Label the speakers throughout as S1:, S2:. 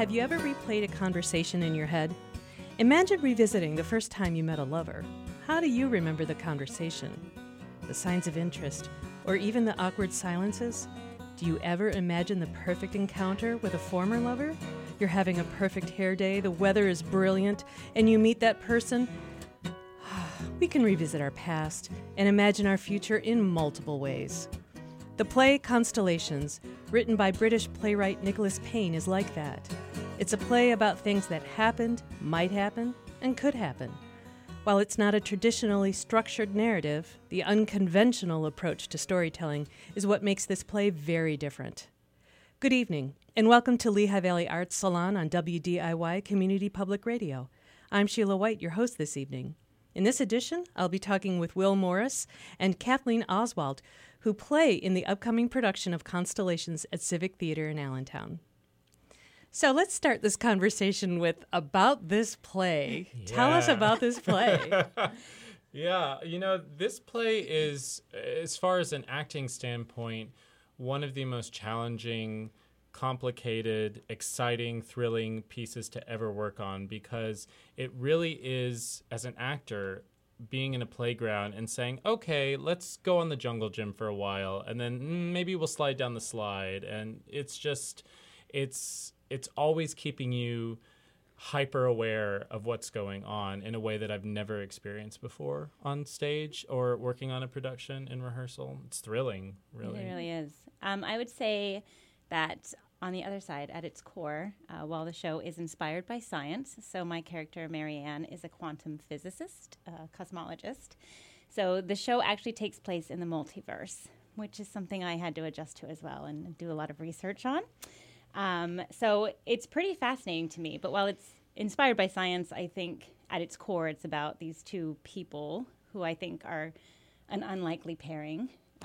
S1: Have you ever replayed a conversation in your head? Imagine revisiting the first time you met a lover. How do you remember the conversation? The signs of interest, or even the awkward silences? Do you ever imagine the perfect encounter with a former lover? You're having a perfect hair day, the weather is brilliant, and you meet that person? We can revisit our past and imagine our future in multiple ways. The play Constellations, written by British playwright Nicholas Payne, is like that. It's a play about things that happened, might happen, and could happen. While it's not a traditionally structured narrative, the unconventional approach to storytelling is what makes this play very different. Good evening, and welcome to Lehigh Valley Arts Salon on WDIY Community Public Radio. I'm Sheila White, your host this evening. In this edition, I'll be talking with Will Morris and Kathleen Oswald, who play in the upcoming production of Constellations at Civic Theater in Allentown. So let's start this conversation with about this play. Yeah. Tell us about this play.
S2: Yeah, this play is, as far as an acting standpoint, one of the most challenging, complicated, exciting, thrilling pieces to ever work on, because it really is, as an actor, being in a playground and saying, okay, let's go on the jungle gym for a while, and then maybe we'll slide down the slide. And it's always keeping you hyper aware of what's going on in a way that I've never experienced before on stage or working on a production in rehearsal. It's thrilling, really.
S3: It really is. I would say that on the other side, at its core, while the show is inspired by science, so my character, Marianne, is a quantum physicist, cosmologist. So the show actually takes place in the multiverse, which is something I had to adjust to as well and do a lot of research on. So it's pretty fascinating to me. But while it's inspired by science, I think at its core, it's about these two people who I think are an unlikely pairing.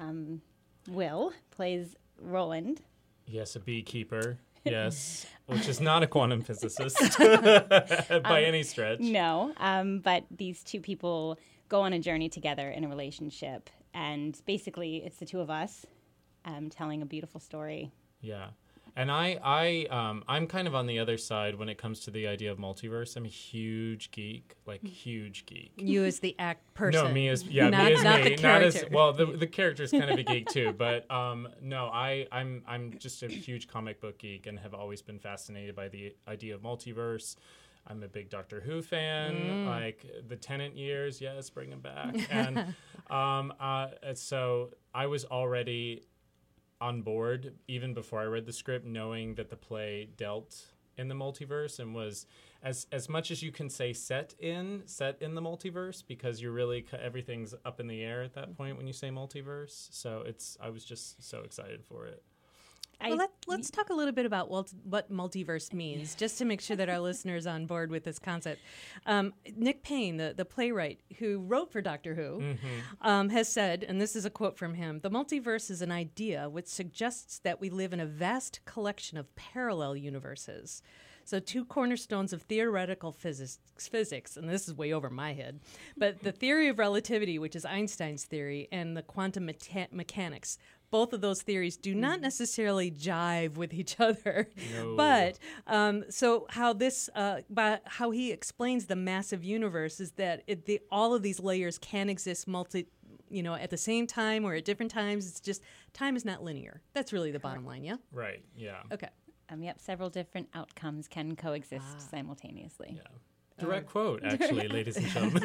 S3: Will plays Roland.
S2: Yes, a beekeeper, yes, which is not a quantum physicist by any stretch.
S3: No, but these two people go on a journey together in a relationship, and basically it's the two of us telling a beautiful story.
S2: Yeah, and I'm kind of on the other side when it comes to the idea of multiverse. I'm a huge geek, huge geek.
S1: You as the person.
S2: No, me as me.
S1: The character.
S2: Not as well. The character's kind of a geek too, but no, I'm just a huge comic book geek and have always been fascinated by the idea of multiverse. I'm a big Doctor Who fan, like the Tennant years. Yes, bring them back. And so I was already on board even before I read the script, knowing that the play dealt in the multiverse and was as much as you can say set in the multiverse, because you're really everything's up in the air at that point when you say multiverse. So I was just so excited for it.
S1: Well, let's talk a little bit about what multiverse means, just to make sure that our listeners are on board with this concept. Nick Payne, the playwright who wrote for Doctor Who, has said, and this is a quote from him, "The multiverse is an idea which suggests that we live in a vast collection of parallel universes." So two cornerstones of theoretical physics, and this is way over my head, but the theory of relativity, which is Einstein's theory, and the quantum mechanics. Both of those theories do not necessarily jive with each other.
S2: No.
S1: But so how he explains the massive universe is that all of these layers can exist at the same time or at different times. It's just time is not linear. That's really the bottom line, yeah?
S2: Right, yeah.
S1: Okay.
S3: Yep, several different outcomes can coexist simultaneously.
S2: Yeah. Direct quote, actually, ladies and gentlemen.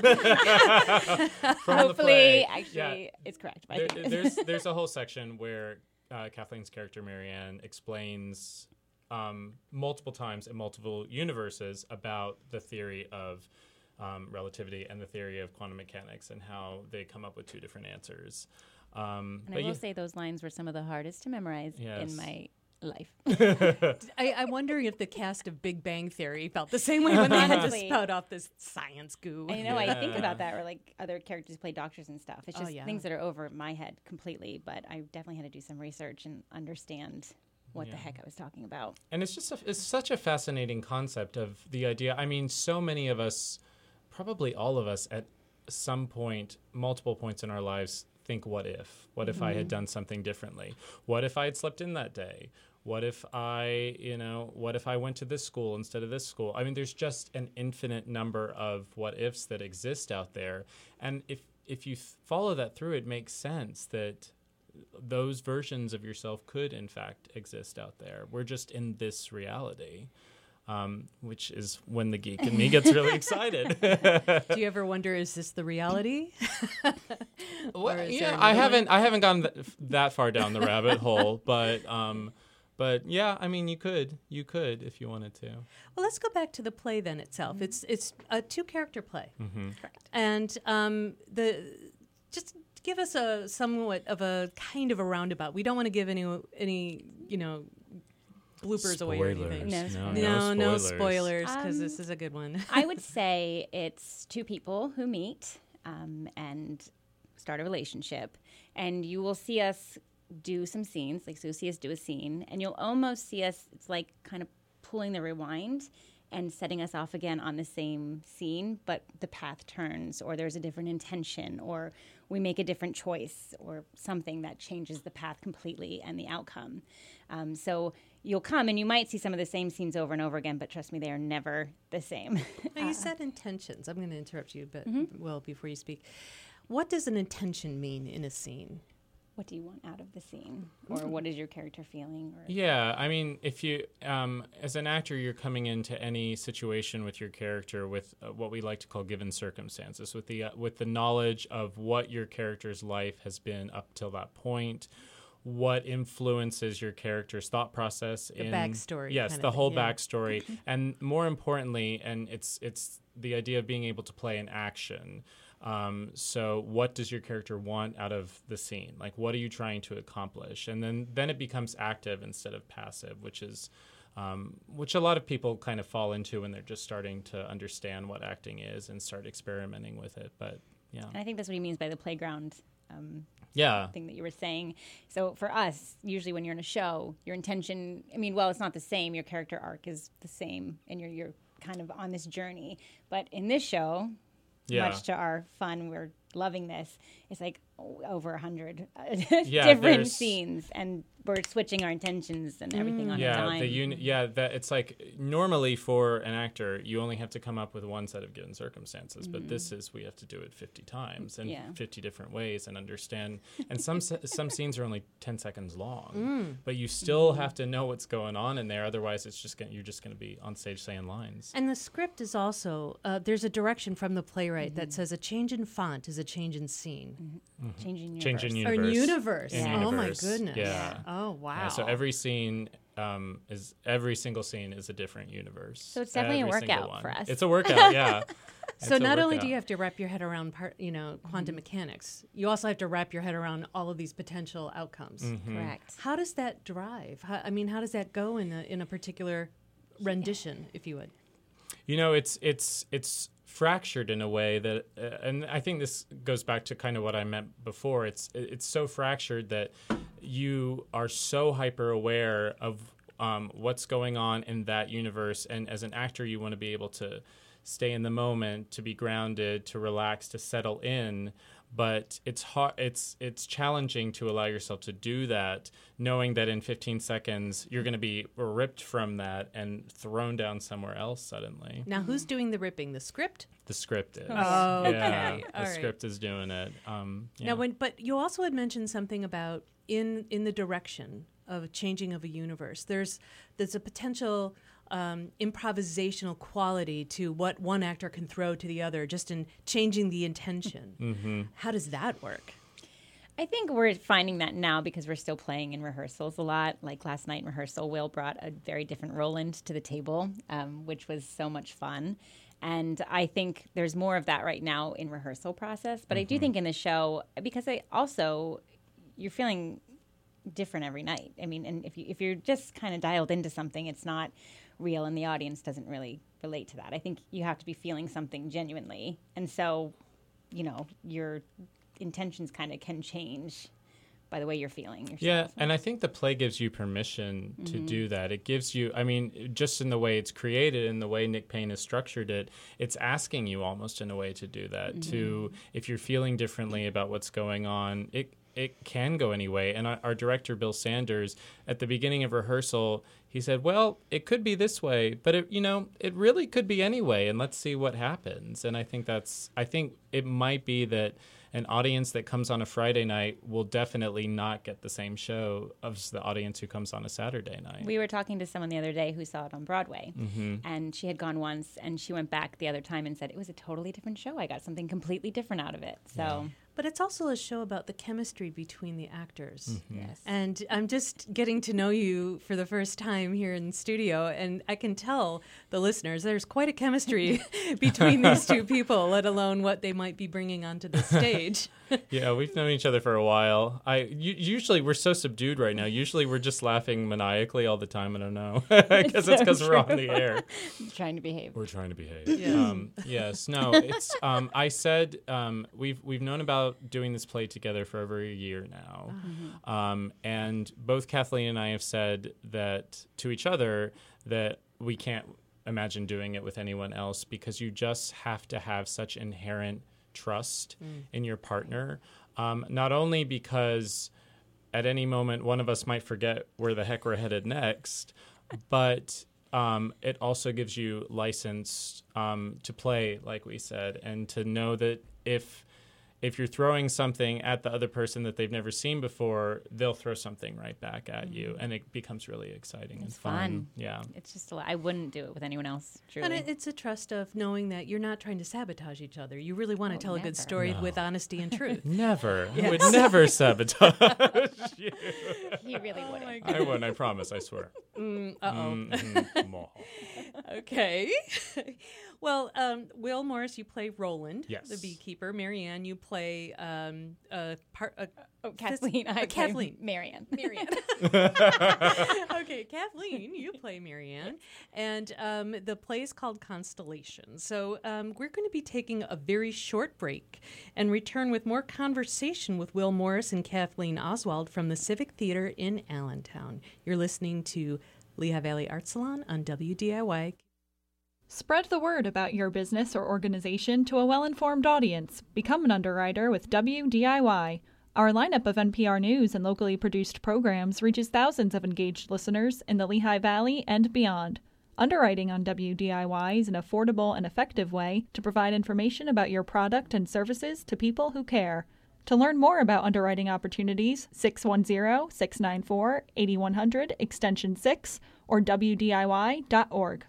S3: Hopefully, actually, it's correct.
S2: There's a whole section where Kathleen's character, Marianne, explains multiple times in multiple universes about the theory of relativity and the theory of quantum mechanics and how they come up with two different answers.
S3: And I will say those lines were some of the hardest to memorize in my life.
S1: I wonder if the cast of Big Bang Theory felt the same way when they had to spout off this science goo.
S3: I know, I think about that, or like other characters play doctors and stuff. It's just things that are over my head completely, but I definitely had to do some research and understand what the heck I was talking about.
S2: And it's just it's such a fascinating concept of the idea. I mean, so many of us, probably all of us at some point, multiple points in our lives, think, what if? What if I had done something differently? What if I had slept in that day? What if what if I went to this school instead of this school? I mean, there's just an infinite number of what ifs that exist out there. And if you follow that through, it makes sense that those versions of yourself could, in fact, exist out there. We're just in this reality, which is when the geek in me gets really excited.
S1: Do you ever wonder, is this the reality?
S2: Well, yeah, I haven't gone that far down the rabbit hole, but yeah, I mean, you could if you wanted to.
S1: Well, let's go back to the play then itself. It's a 2-character play,
S3: Correct.
S1: and just give us a somewhat of a kind of a roundabout. We don't want to give any bloopers away or anything.
S2: No
S1: spoilers, because this is a good one.
S3: I would say it's 2 people who meet and start a relationship, and you will see us do some scenes, like so you'll see us do a scene, and you'll almost see us, it's like kind of pulling the rewind and setting us off again on the same scene, but the path turns, or there's a different intention, or we make a different choice, or something that changes the path completely and the outcome. So you'll come and you might see some of the same scenes over and over again, but trust me, they are never the same.
S1: Now, you said intentions. I'm going to interrupt you, but before you speak. What does an intention mean in a scene?
S3: What do you want out of the scene? Or what is your character feeling? Or
S2: Yeah, I mean, if you, as an actor, you're coming into any situation with your character with what we like to call given circumstances, with the knowledge of what your character's life has been up till that point, what influences your character's thought process.
S1: The backstory.
S2: Yes, the whole backstory. And more importantly, and it's the idea of being able to play an action. So what does your character want out of the scene? Like, what are you trying to accomplish? And then it becomes active instead of passive, which is which a lot of people kind of fall into when they're just starting to understand what acting is and start experimenting with it. But yeah.
S3: And I think that's what he means by the playground thing that you were saying. So for us, usually when you're in a show, your intention, it's not the same. Your character arc is the same, and you're kind of on this journey. But in this show, much to our fun, we're loving this. It's like over 100 different scenes, and we're switching our intentions and everything on a dime.
S2: It's like normally for an actor, you only have to come up with one set of given circumstances, but this is we have to do it 50 times and 50 different ways and understand. And some scenes are only 10 seconds long, but you still have to know what's going on in there. Otherwise, you're just going to be on stage saying lines.
S1: And the script is also there's a direction from the playwright that says a change in font is a change in scene.
S3: Change in universe.
S2: Change in
S1: Or
S2: universe.
S1: Oh my goodness.
S2: Yeah.
S1: Oh wow.
S2: Yeah, so every scene every single scene is a different universe.
S3: So it's definitely a workout for us.
S2: It's a workout, yeah.
S1: So not only do you have to wrap your head around quantum mechanics, you also have to wrap your head around all of these potential outcomes.
S3: Correct.
S1: How does that drive? How does that go in a particular rendition, if you would?
S2: It's fractured in a way that, and I think this goes back to kind of what I meant before. It's so fractured that you are so hyper aware of what's going on in that universe, and as an actor, you want to be able to stay in the moment, to be grounded, to relax, to settle in. But it's hard. It's challenging to allow yourself to do that, knowing that in 15 seconds you're going to be ripped from that and thrown down somewhere else suddenly.
S1: Now, who's doing the ripping? The script?
S2: The script is.
S1: Oh, okay.
S2: Yeah,
S1: All
S2: the
S1: right.
S2: script is doing it.
S1: Now, but you also had mentioned something about in the direction of changing of a universe. There's a potential improvisational quality to what one actor can throw to the other, just in changing the intention. How does that work?
S3: I think we're finding that now because we're still playing in rehearsals a lot. Like last night in rehearsal, Will brought a very different Roland to the table, which was so much fun. And I think there's more of that right now in rehearsal process. But I do think in the show, because you're feeling different every night. And if you're just kind of dialed into something, it's not real, and the audience doesn't really relate to that. I think you have to be feeling something genuinely, and so your intentions kind of can change by the way you're feeling yourself.
S2: Yeah, and I think the play gives you permission to do that. It gives you, just in the way it's created, in the way Nick Payne has structured it, it's asking you almost in a way to do that. To, if you're feeling differently about what's going on, it can go any way. And our director, Bill Sanders, at the beginning of rehearsal, he said, well, it could be this way, but it really could be any way, and let's see what happens. And I think it might be that an audience that comes on a Friday night will definitely not get the same show as the audience who comes on a Saturday night.
S3: We were talking to someone the other day who saw it on Broadway, and she had gone once, and she went back the other time and said, it was a totally different show. I got something completely different out of it. So.
S2: Yeah.
S1: But it's also a show about the chemistry between the actors.
S3: Yes.
S1: And I'm just getting to know you for the first time here in the studio, and I can tell the listeners there's quite a chemistry between these two people, let alone what they might be bringing onto the stage.
S2: Yeah, we've known each other for a while. Usually we're so subdued right now. Usually we're just laughing maniacally all the time. I don't know. I guess it's because we're on the air.
S3: Trying to behave.
S2: We're trying to behave.
S1: Yeah.
S2: Yes. No. It's. I said we've known about doing this play together for over a year now, and both Kathleen and I have said that to each other that we can't imagine doing it with anyone else because you just have to have such inherent trust in your partner. Not only because at any moment one of us might forget where the heck we're headed next, but it also gives you license to play, like we said, and to know that if you're throwing something at the other person that they've never seen before, they'll throw something right back at you, and it becomes really exciting and fun. Yeah,
S3: it's just I wouldn't do it with anyone else. Truly.
S1: And it's a trust of knowing that you're not trying to sabotage each other. You really want to tell a good story with honesty and truth.
S2: Never. I would never sabotage you.
S3: He really wouldn't.
S2: I wouldn't. I promise. I swear.
S1: Okay. Well, Will Morris, you play Roland,
S2: yes,
S1: the beekeeper. Marianne, you play
S3: Kathleen.
S1: Kathleen.
S3: Marianne.
S1: Okay, Kathleen, you play Marianne. And the play is called Constellation. So we're going to be taking a very short break and return with more conversation with Will Morris and Kathleen Oswald from the Civic Theater in Allentown. You're listening to Lehigh Valley Art Salon on WDIY.
S4: Spread the word about your business or organization to a well-informed audience. Become an underwriter with WDIY. Our lineup of NPR News and locally produced programs reaches thousands of engaged listeners in the Lehigh Valley and beyond. Underwriting on WDIY is an affordable and effective way to provide information about your product and services to people who care. To learn more about underwriting opportunities, 610-694-8100, extension 6, or WDIY.org.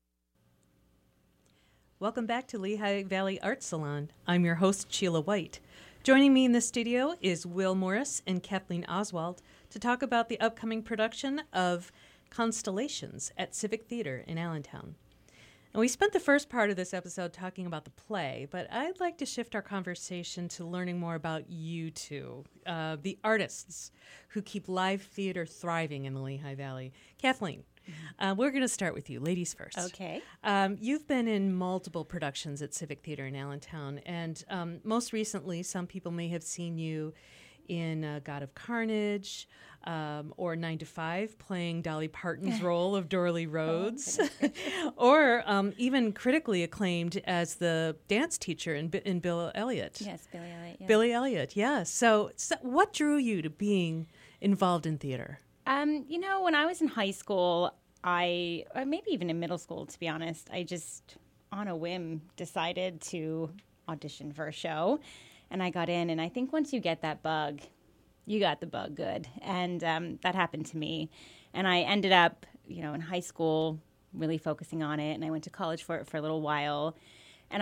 S1: Welcome back to Lehigh Valley Art Salon. I'm your host, Sheila White. Joining me in the studio is Will Morris and Kathleen Oswald to talk about the upcoming production of Constellations at Civic Theater in Allentown. And we spent the first part of this episode talking about the play, but I'd like to shift our conversation to learning more about you two, the artists who keep live theater thriving in the Lehigh Valley. Kathleen, we're going to start with you, ladies first.
S3: Okay.
S1: You've been in multiple productions at Civic Theater in Allentown, and most recently, some people may have seen you in God of Carnage or 9 to 5, playing Dolly Parton's role of Dorothy Rhodes, or even critically acclaimed as the dance teacher in Bill Elliot.
S3: Yes, Billy Elliot. Yeah.
S1: Billy Elliot, yeah. So what drew you to being involved in theater?
S3: When I was in high school, or maybe even in middle school, to be honest, I just, on a whim, decided to audition for a show. And I got in, and I think once you get that bug, you got the bug good. And that happened to me. And I ended up, in high school, really focusing on it. And I went to college for it for a little while. And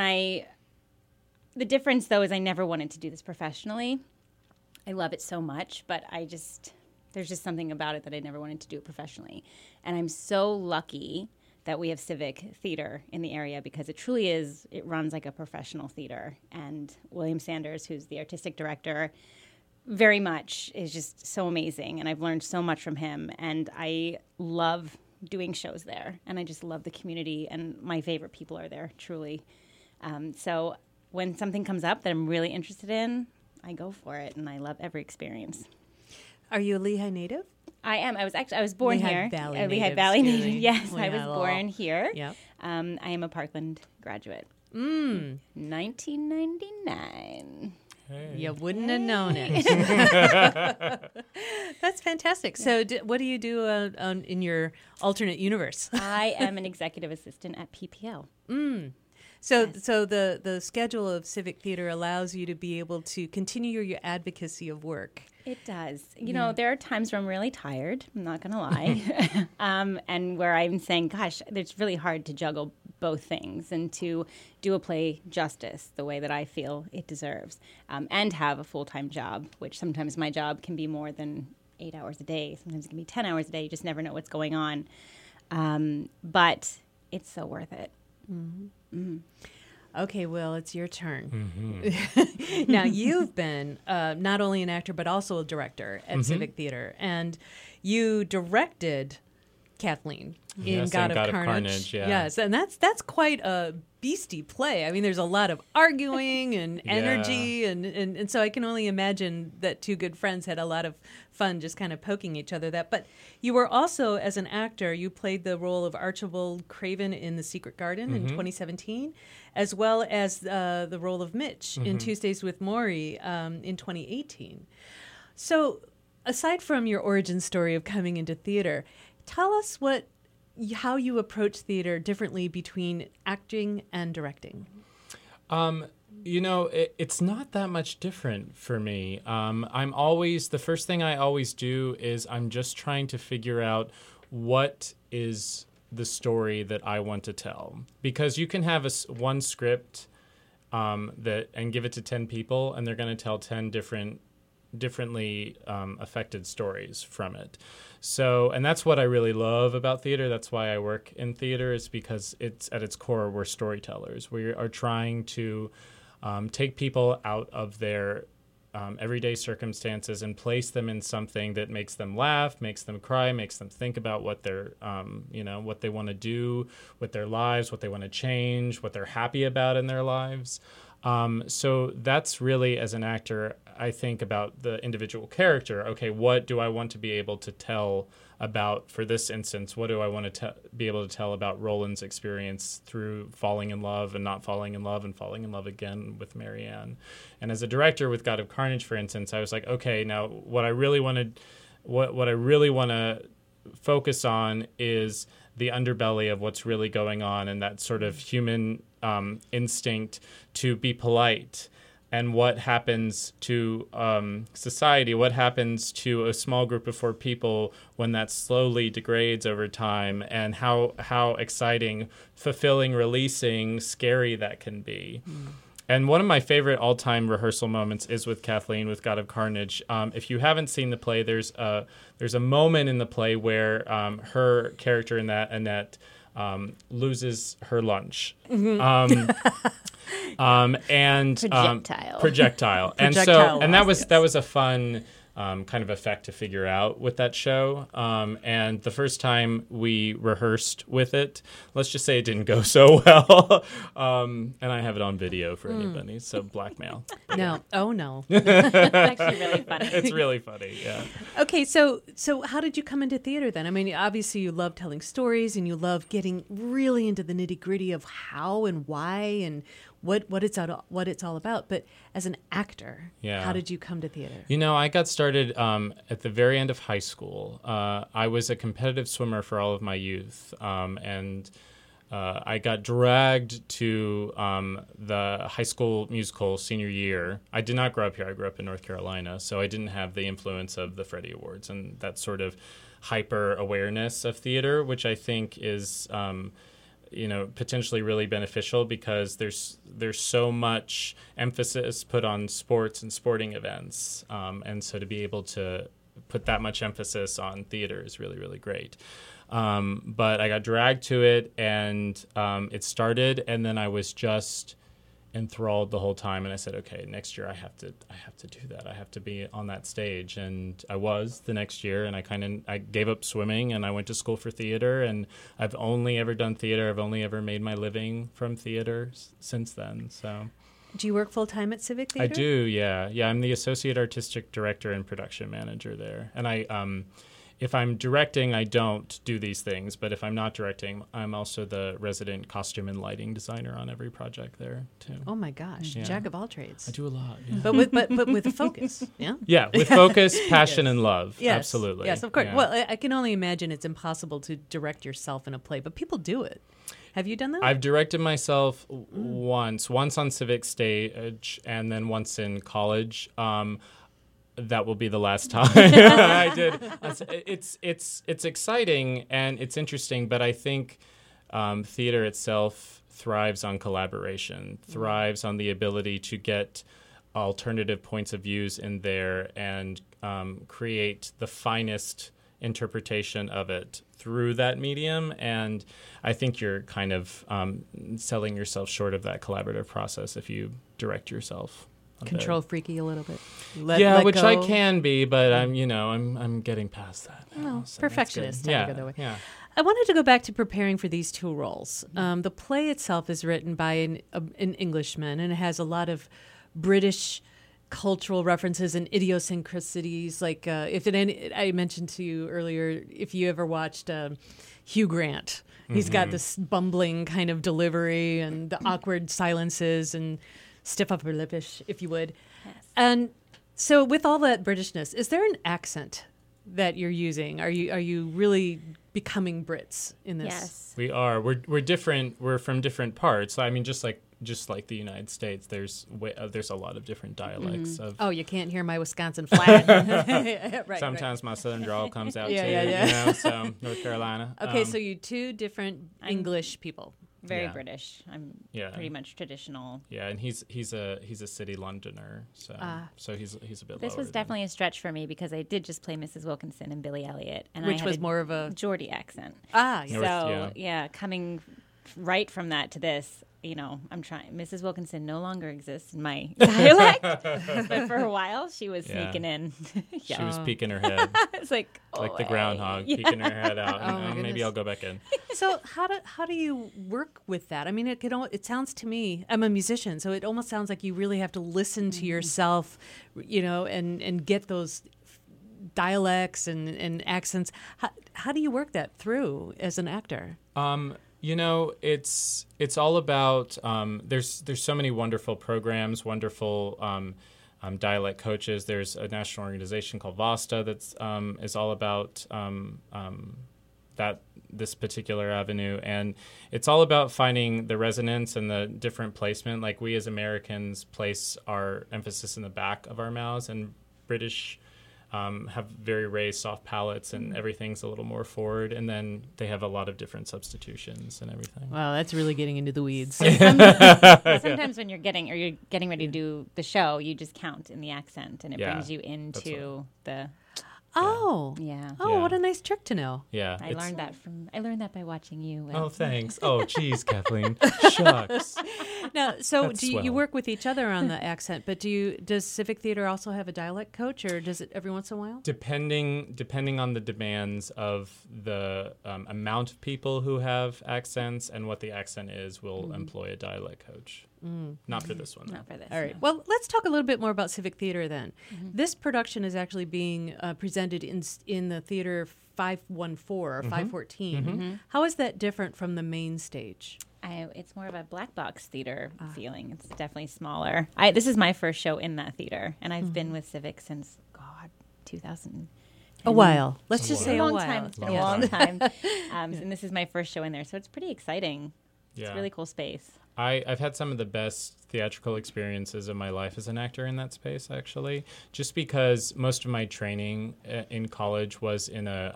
S3: the difference, though, is I never wanted to do this professionally. I love it so much, but there's just something about it that I never wanted to do it professionally. And I'm so lucky that we have Civic Theater in the area because it truly is, it runs like a professional theater. And William Sanders, who's the artistic director, very much is just so amazing. And I've learned so much from him. And I love doing shows there. And I just love the community. And my favorite people are there, truly. So when something comes up that I'm really interested in, I go for it. And I love every experience.
S1: Are you a Lehigh native?
S3: I am. I was born
S1: Lehigh
S3: here.
S1: Valley
S3: Lehigh
S1: native,
S3: Valley
S1: excuse
S3: native.
S1: me.
S3: Yes, I
S1: Lehigh
S3: was born here.
S1: Yep.
S3: I am a Parkland graduate. 1999.
S2: Okay.
S1: You wouldn't have known it. That's fantastic. So what do you do in your alternate universe?
S3: I am an executive assistant at PPL.
S1: So the schedule of Civic Theater allows you to be able to continue your advocacy of work.
S3: It does. You know, there are times where I'm really tired, I'm not going to lie, and where I'm saying, gosh, it's really hard to juggle both things and to do a play justice the way that I feel it deserves, and have a full-time job, which sometimes my job can be more than 8 hours a day. Sometimes it can be 10 hours a day. You just never know what's going on. But it's so worth it.
S1: Okay, Will, it's your turn. Now, you've been not only an actor, but also a director at Civic Theater. And you directed Kathleen in God of Carnage.
S2: Yeah.
S1: Yes, and that's quite a beastie play. I mean, there's a lot of arguing and energy. And so I can only imagine that two good friends had a lot of fun just kind of poking each other. But you were also, as an actor, you played the role of Archibald Craven in The Secret Garden in 2017, as well as the role of Mitch in Tuesdays with Morrie in 2018. So aside from your origin story of coming into theater, tell us how you approach theater differently between acting and directing.
S2: You know, it's not that much different for me. The first thing I always do is I'm just trying to figure out what is the story that I want to tell. Because you can have one script and give it to 10 people, and they're going to tell 10 differently affected stories from it. So, and that's what I really love about theater. That's why I work in theater, is because it's at its core, we're storytellers. We are trying to take people out of their everyday circumstances and place them in something that makes them laugh, makes them cry, makes them think about what they're, what they want to do with their lives, what they want to change, what they're happy about in their lives. So that's really, as an actor, I think about the individual character. Okay, what do I want to be able to tell about, for this instance, what do I want to be able to tell about Roland's experience through falling in love and not falling in love and falling in love again with Marianne? And as a director with God of Carnage, for instance, I was like, okay, now what I really want to focus on is the underbelly of what's really going on, and that sort of human instinct to be polite, and what happens to society, what happens to a small group of 4 people when that slowly degrades over time, and how exciting, fulfilling, releasing, scary that can be. And one of my favorite all-time rehearsal moments is with Kathleen, with God of Carnage. If you haven't seen the play, there's a moment in the play where her character in that, Annette, loses her lunch. And projectile. And so, and that was a fun kind of effect to figure out with that show. And the first time we rehearsed with it, let's just say it didn't go so well. And I have it on video for anybody, so blackmail.
S1: No. Oh, no.
S3: It's actually really funny.
S2: It's really funny, yeah.
S1: Okay, so how did you come into theater then? I mean, obviously you love telling stories and you love getting really into the nitty-gritty of how and why and what it's all about. But as an actor, how did you come to theater?
S2: You know, I got started at the very end of high school. I was a competitive swimmer for all of my youth, and I got dragged to the high school musical senior year. I did not grow up here. I grew up in North Carolina, so I didn't have the influence of the Freddie Awards and that sort of hyper awareness of theater, which I think is potentially really beneficial, because there's so much emphasis put on sports and sporting events, and so to be able to put that much emphasis on theater is really, really great. But I got dragged to it, and it started, and then I was just enthralled the whole time, and I said, okay, next year I have to do that. I have to be on that stage. And I was the next year, and I gave up swimming, and I went to school for theater, and I've only ever done theater. I've only ever made my living from theater since then. So,
S1: do you work full time at Civic Theater?
S2: I do, yeah. I'm the associate artistic director and production manager there, and if I'm directing, I don't do these things. But if I'm not directing, I'm also the resident costume and lighting designer on every project there too.
S1: Oh my gosh,
S2: Yeah.
S1: jack of all trades.
S2: I do a lot. Yeah.
S1: But with a focus, yeah?
S2: Yeah, with focus, passion,
S1: Yes.
S2: and love.
S1: Yes.
S2: Absolutely.
S1: Yes, of course.
S2: Yeah.
S1: Well, I can only imagine it's impossible to direct yourself in a play, but people do it. Have you done that?
S2: I've directed myself once on Civic Stage, and then once in college. That will be the last time I did. It's exciting and it's interesting, but I think theater itself thrives on collaboration, thrives on the ability to get alternative points of views in there and create the finest interpretation of it through that medium. And I think you're kind of selling yourself short of that collaborative process if you direct yourself.
S1: Control freaky a little bit.
S2: Which I can be, but I'm getting past that.
S1: Well,
S2: so
S1: perfectionist.
S2: that's good.
S1: Type of way.
S2: Yeah.
S1: I wanted to go back to preparing for these two roles. The play itself is written by an Englishman, and it has a lot of British cultural references and idiosyncrasies. Like I mentioned to you earlier, if you ever watched Hugh Grant, he's got this bumbling kind of delivery and the awkward silences and stiff upper lipish, if you would.
S3: Yes.
S1: And so with all that Britishness, is there an accent that you're using? Are you really becoming Brits in this?
S3: Yes.
S2: We are. We're different. We're from different parts. I mean, just like the United States, there's a lot of different dialects of.
S1: Oh, you can't hear my Wisconsin flat. Right,
S2: Sometimes my southern drawl comes out
S1: Yeah,
S2: too.
S1: yeah.
S2: So North Carolina.
S1: Okay, so you two different English people.
S3: Very
S2: Yeah.
S3: British. I'm
S2: Yeah.
S3: pretty much traditional.
S2: Yeah, and he's a city Londoner, so he's a bit.
S3: This
S2: lower
S3: was
S2: than-
S3: definitely a stretch for me because I did just play Mrs. Wilkinson and Billy Elliot, and
S1: Which
S3: I had
S1: was
S3: a
S1: more of a
S3: Geordie accent.
S1: yes.
S2: North,
S3: So yeah, coming right from that to this, I'm trying. Mrs. Wilkinson no longer exists in my dialect, but for a while she was
S2: Yeah.
S3: sneaking in.
S2: She was peeking her head,
S3: It's like
S2: like the
S3: "Olé."
S2: groundhog,
S3: Yeah.
S2: peeking her head out.
S1: Oh, my
S2: maybe
S1: goodness.
S2: I'll go back in.
S1: So how do you work with that? I mean, it sounds to me, I'm a musician, so it almost sounds like you really have to listen to yourself, and get those dialects and accents. How do you work that through as an actor?
S2: It's all about there's so many wonderful programs, wonderful dialect coaches. There's a national organization called VOSTA that's is all about this particular avenue, and it's all about finding the resonance and the different placement. Like we as Americans place our emphasis in the back of our mouths, and British have very raised soft palates, and everything's a little more forward, and then they have a lot of different substitutions and everything.
S1: Wow, that's really getting into the weeds.
S3: Sometimes when you're getting ready to do the show, you just count in the accent, and it
S2: Yeah,
S3: brings you into the.
S1: Oh.
S3: Yeah.
S1: Oh,
S2: Yeah.
S1: what a nice trick to know.
S2: Yeah,
S3: I learned that by watching you.
S2: Oh, thanks. Oh, geez, Kathleen. Shucks.
S1: Now, so
S2: That's
S1: do you
S2: swell.
S1: work with each other on the accent, but does Civic Theater also have a dialect coach, or does it every once in a while?
S2: Depending on the demands of the amount of people who have accents and what the accent is, we'll employ a dialect coach. Not for this one.
S3: Not for this.
S1: All right.
S3: no.
S1: Well, let's talk a little bit more about Civic Theater then. This production is actually being presented in the theater 514 or 514. How is that different from the main stage?
S3: It's more of a black box theater feeling. It's definitely smaller. This is my first show in that theater, and I've been with Civic since 2000.
S1: A while. Let's
S2: A
S1: just
S2: while.
S1: say
S3: a long
S1: while.
S3: time. It's been
S2: Long
S3: a long
S2: time.
S3: time. And this is my first show in there, so it's pretty exciting.
S2: Yeah.
S3: It's a really cool space.
S2: I've had some of the best theatrical experiences of my life as an actor in that space, actually, just because most of my training in college was in a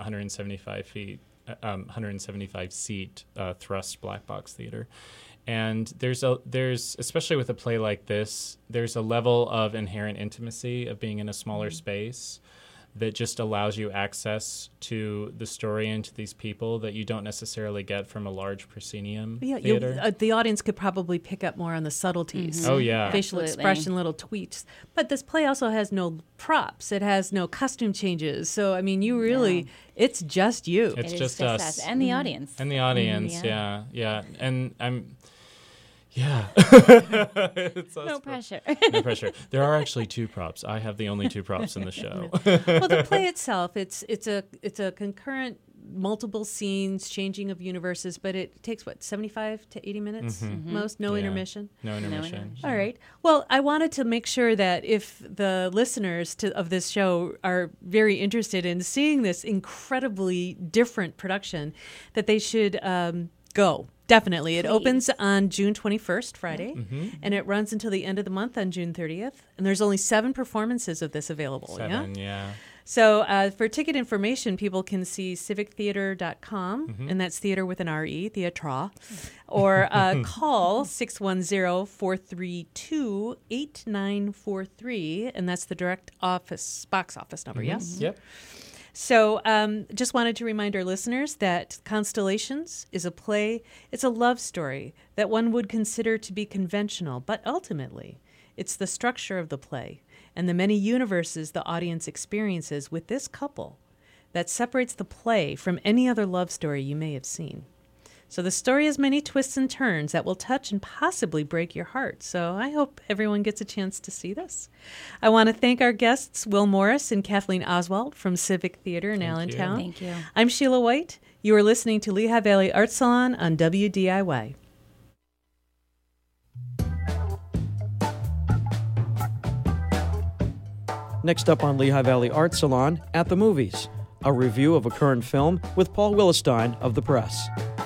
S2: 175 seat thrust black box theater. And there's especially with a play like this, there's a level of inherent intimacy of being in a smaller space that just allows you access to the story and to these people that you don't necessarily get from a large proscenium theater.
S1: The audience could probably pick up more on the subtleties.
S2: Oh, yeah.
S1: Facial
S3: Absolutely.
S1: expression, little tweets. But this play also has no props. It has no costume changes. So, I mean, you really, it's just you.
S2: It's
S3: It is
S2: just us.
S3: and the audience.
S2: And the audience,
S3: Yeah.
S2: yeah. And Yeah.
S3: No pressure.
S2: No pressure. There are actually 2 props. I have the only 2 props in the show.
S1: Well, the play itself, it's a concurrent, multiple scenes, changing of universes, but it takes, 75 to 80 minutes most? No intermission?
S2: No intermission.
S1: All right. Well, I wanted to make sure that if the listeners of this show are very interested in seeing this incredibly different production, that they should go. Definitely. It opens on June 21st, Friday, and it runs until the end of the month on June 30th. And there's only 7 performances of this available.
S2: 7, yeah.
S1: So for ticket information, people can see civictheater.com, and that's theater with an R-E, theatra, or call 610-432-8943, and that's the direct box office number, yes?
S2: Yep.
S1: So just wanted to remind our listeners that Constellations is a play. It's a love story that one would consider to be conventional, but ultimately it's the structure of the play and the many universes the audience experiences with this couple that separates the play from any other love story you may have seen. So the story has many twists and turns that will touch and possibly break your heart. So I hope everyone gets a chance to see this. I want to thank our guests, Will Morris and Kathleen Oswalt from Civic Theater in Allentown.
S3: Thank you.
S1: I'm Sheila White. You are listening to Lehigh Valley Art Salon on WDIY.
S5: Next up on Lehigh Valley Art Salon, At the Movies, a review of a current film with Paul Willestein of The Press.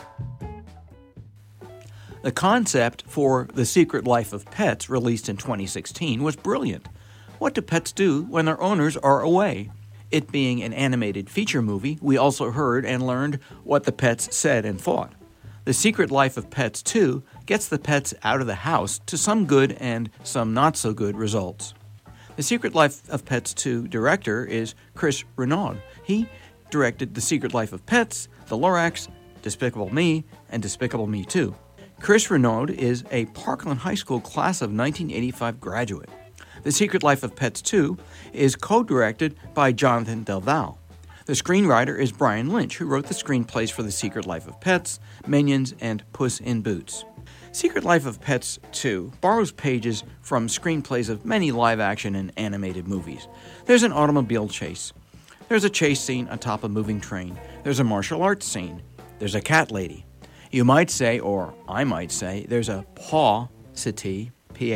S6: The concept for The Secret Life of Pets, released in 2016, was brilliant. What do pets do when their owners are away? It being an animated feature movie, we also heard and learned what the pets said and thought. The Secret Life of Pets 2 gets the pets out of the house to some good and some not-so-good results. The Secret Life of Pets 2 director is Chris Renaud. He directed The Secret Life of Pets, The Lorax, Despicable Me, and Despicable Me 2. Chris Renaud is a Parkland High School class of 1985 graduate. The Secret Life of Pets 2 is co-directed by Jonathan Del Valle. The screenwriter is Brian Lynch, who wrote the screenplays for The Secret Life of Pets, Minions, and Puss in Boots. Secret Life of Pets 2 borrows pages from screenplays of many live-action and animated movies. There's an automobile chase. There's a chase scene atop a moving train. There's a martial arts scene. There's a cat lady. You might say, or I might say, there's a paucity,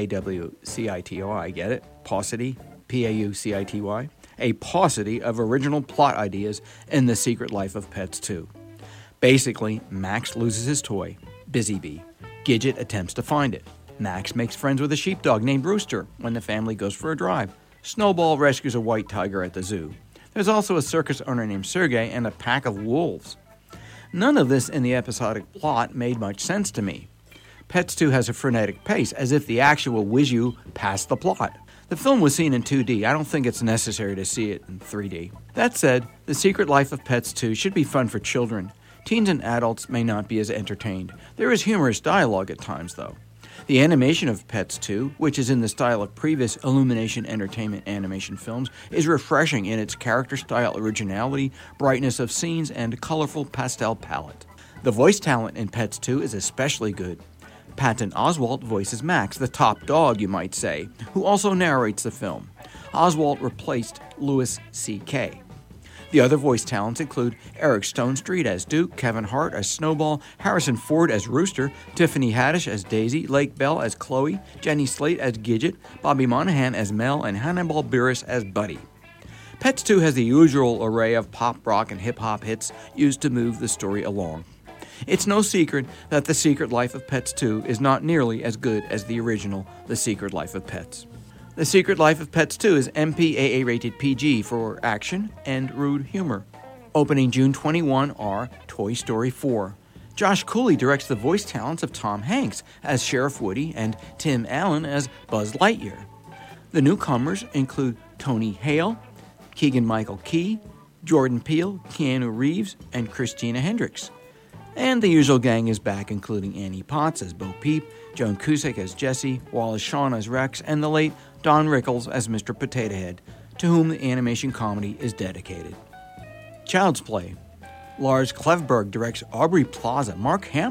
S6: P-A-W-C-I-T-Y, get it? Paucity, P-A-U-C-I-T-Y. A paucity of original plot ideas in The Secret Life of Pets 2. Basically, Max loses his toy, Busy Bee. Gidget attempts to find it. Max makes friends with a sheepdog named Rooster when the family goes for a drive. Snowball rescues a white tiger at the zoo. There's also a circus owner named Sergey and a pack of wolves. None of this in the episodic plot made much sense to me. Pets 2 has a frenetic pace, as if the action will whiz you past the plot. The film was seen in 2D. I don't think it's necessary to see it in 3D. That said, The Secret Life of Pets 2 should be fun for children. Teens and adults may not be as entertained. There is humorous dialogue at times, though. The animation of Pets 2, which is in the style of previous Illumination Entertainment animation films, is refreshing in its character style originality, brightness of scenes, and colorful pastel palette. The voice talent in Pets 2 is especially good. Patton Oswalt voices Max, the top dog, you might say, who also narrates the film. Oswalt replaced Louis C.K. The other voice talents include Eric Stonestreet as Duke, Kevin Hart as Snowball, Harrison Ford as Rooster, Tiffany Haddish as Daisy, Lake Bell as Chloe, Jenny Slate as Gidget, Bobby Monahan as Mel, and Hannibal Buress as Buddy. Pets 2 has the usual array of pop, rock, and hip-hop hits used to move the story along. It's no secret that The Secret Life of Pets 2 is not nearly as good as the original The Secret Life of Pets. The Secret Life of Pets 2 is MPAA rated PG for action and rude humor. Opening June 21 are Toy Story 4. Josh Cooley directs the voice talents of Tom Hanks as Sheriff Woody and Tim Allen as Buzz Lightyear. The newcomers include Tony Hale, Keegan-Michael Key, Jordan Peele, Keanu Reeves, and Christina Hendricks. And the usual gang is back, including Annie Potts as Bo Peep, Joan Cusack as Jessie, Wallace Shawn as Rex, and the late Don Rickles as Mr. Potato Head, to whom the animation comedy is dedicated. Child's Play. Lars Klevberg directs Aubrey Plaza, Mark Hamill,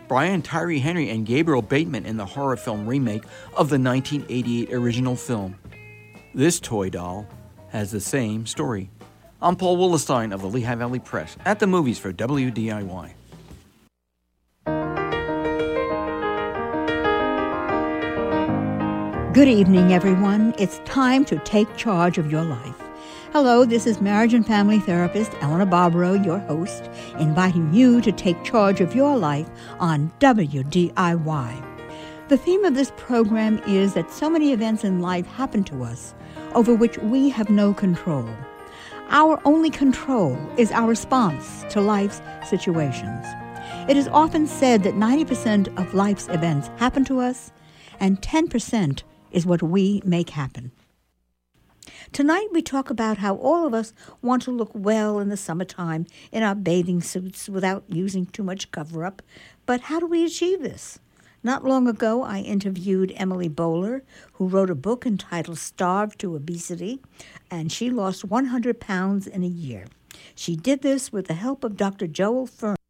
S6: Brian Tyree Henry and Gabriel Bateman in the horror film remake of the 1988 original film. This toy doll has the same story. I'm Paul Willestein of the Lehigh Valley Press at the movies for WDIY.
S7: Good evening, everyone. It's time to take charge of your life. Hello, this is marriage and family therapist Eleanor Barbaro, your host, inviting you to take charge of your life on WDIY. The theme of this program is that so many events in life happen to us over which we have no control. Our only control is our response to life's situations. It is often said that 90% of life's events happen to us, and 10% is what we make happen. Tonight we talk about how all of us want to look well in the summertime in our bathing suits without using too much cover-up. But how do we achieve this? Not long ago, I interviewed Emily Bowler, who wrote a book entitled Starved to Obesity, and she lost 100 pounds in a year. She did this with the help of Dr. Joel Fern,